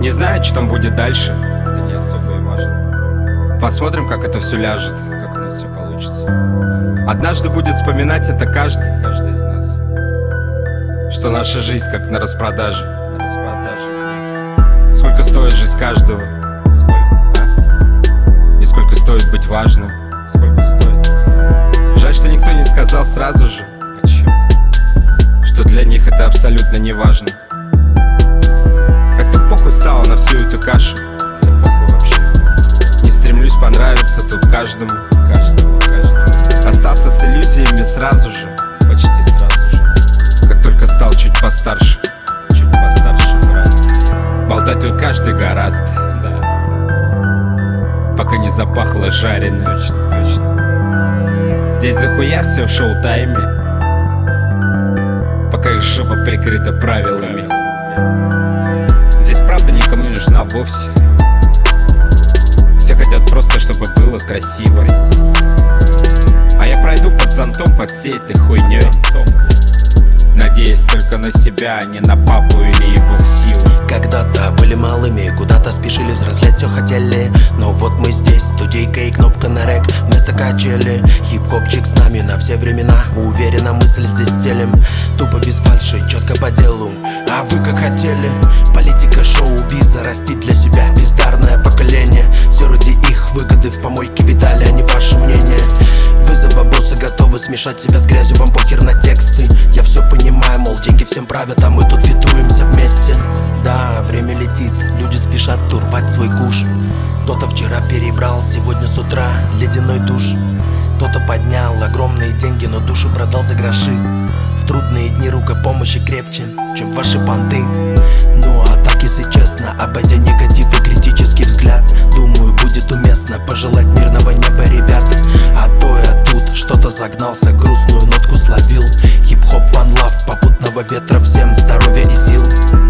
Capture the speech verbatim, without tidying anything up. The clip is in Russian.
Не знаю, что там будет дальше. Это не особо и важно. Посмотрим, как это все ляжет. Как у нас все получится. Однажды будет вспоминать это каждый, Каждый из нас. что наша жизнь как на распродаже. На распродаже. Нет. Сколько стоит жизнь каждого, Сколько? А? и сколько стоит быть важным. Сколько стоит? Жаль, что никто не сказал сразу же, О чем-то. что для них это абсолютно не важно. Как-то похуй стало на всю эту кашу. Да похуй вообще. Не стремлюсь понравиться тут каждому. Каждому, каждому. Остался с иллюзиями сразу же, Почти сразу же. как только стал чуть постарше. Чуть постарше, брат. Болтать тут каждый гораст, Да. пока не запахло жареным. Точно, точно. Здесь дохуя все в шоу-тайме, пока их жопа прикрыта правилами. Здесь правда никому не нужна вовсе. Все хотят просто, чтобы было красиво. А я пройду под зонтом по всей этой хуйней, надеясь только на себя, а не на папу или его силу. Когда-то были малыми, куда-то спешили, взрослеть все хотели. Но вот мы здесь, студийка и кнопка на рек вместо качели. Хип-хопчик с нами на все времена. Уверена, мысль здесь стелем. Тупо без фальши, четко по делу. А вы как хотели? Политика шоу-биза, растить для себя бездарное поколение. Все ради их выгоды в помойке видали, а не ваше мнение. Вы за бабосы готовы смешать себя с грязью, вам похер на тексты. Я все понимаю, мол, деньги всем правят, а мы тут фитуемся вместе. Да, время летит, люди спешат урвать свой куш. Кто-то вчера перебрал, сегодня с утра ледяной душ. Кто-то поднял огромные деньги, но душу продал за гроши. В трудные дни рука помощи крепче, чем ваши понты. Ну а так, если честно, обойдя негатив и критический взгляд, думаю, будет уместно пожелать мирного неба, ребят. А то я тут что-то загнался, грустную нотку словил. Хип-хоп, one love, попутного ветра, всем здоровья и сил.